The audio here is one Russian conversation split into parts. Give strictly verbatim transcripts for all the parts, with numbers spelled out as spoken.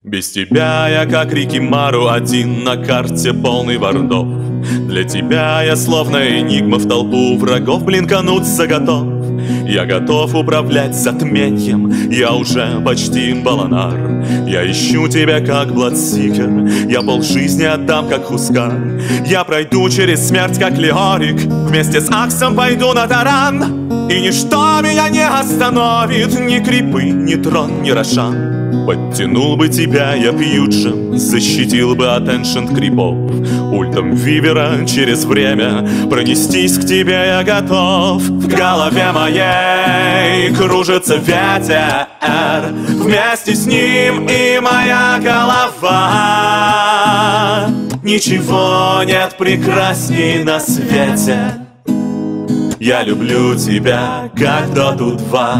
Без тебя я как Рикимару один на карте полный вардов. Для тебя я словно энигма в толпу врагов блинкануться готов. Я готов управлять затмением, я уже почти Баланар. Я ищу тебя как Бладсикер, я полжизни отдам как Хускар. Я пройду через смерть как Леорик, вместе с Аксом пойду на таран. И ничто меня не остановит, ни крипы, ни трон, ни Рошан. Подтянул бы тебя я пьюджем, защитил бы от эншент крипов. Ультом Вивера через время пронестись к тебе я готов. В голове моей кружится ветер, вместе с ним и моя голова. Ничего нет прекрасней на свете. Я люблю тебя, как Доту два.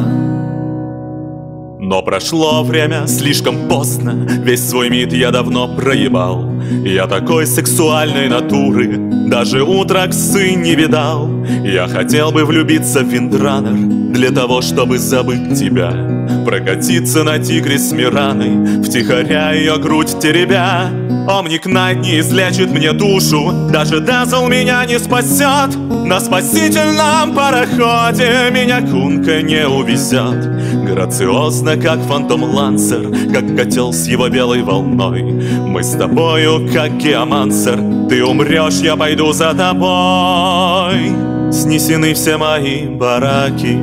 Но прошло время слишком поздно, весь свой мид я давно проебал. Я такой сексуальной натуры даже утраксы не видал. Я хотел бы влюбиться в Виндранер для того, чтобы забыть тебя, прокатиться на тигре с Мираной, втихаря ее грудь теребя. Омник Найт не излечит мне душу, даже Дазл меня не спасет. На спасительном пароходе меня Кунка не увезет. Грациозно, как Фантом Лансер, как котел с его белой волной. Мы с тобою, как Геомансер, ты умрешь, я пойду за тобой. Снесены все мои бараки,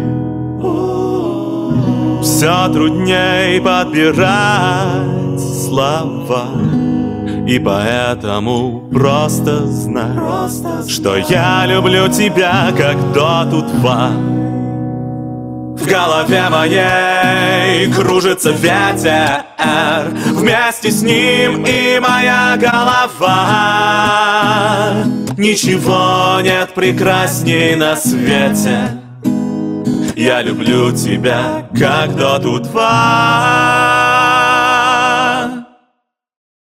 все трудней подбирать слова. И поэтому просто знай, просто что я люблю тебя, как Доту два. В голове моей кружится ветер, вместе с ним и моя голова. Ничего нет прекрасней на свете. Я люблю тебя, как Доту два.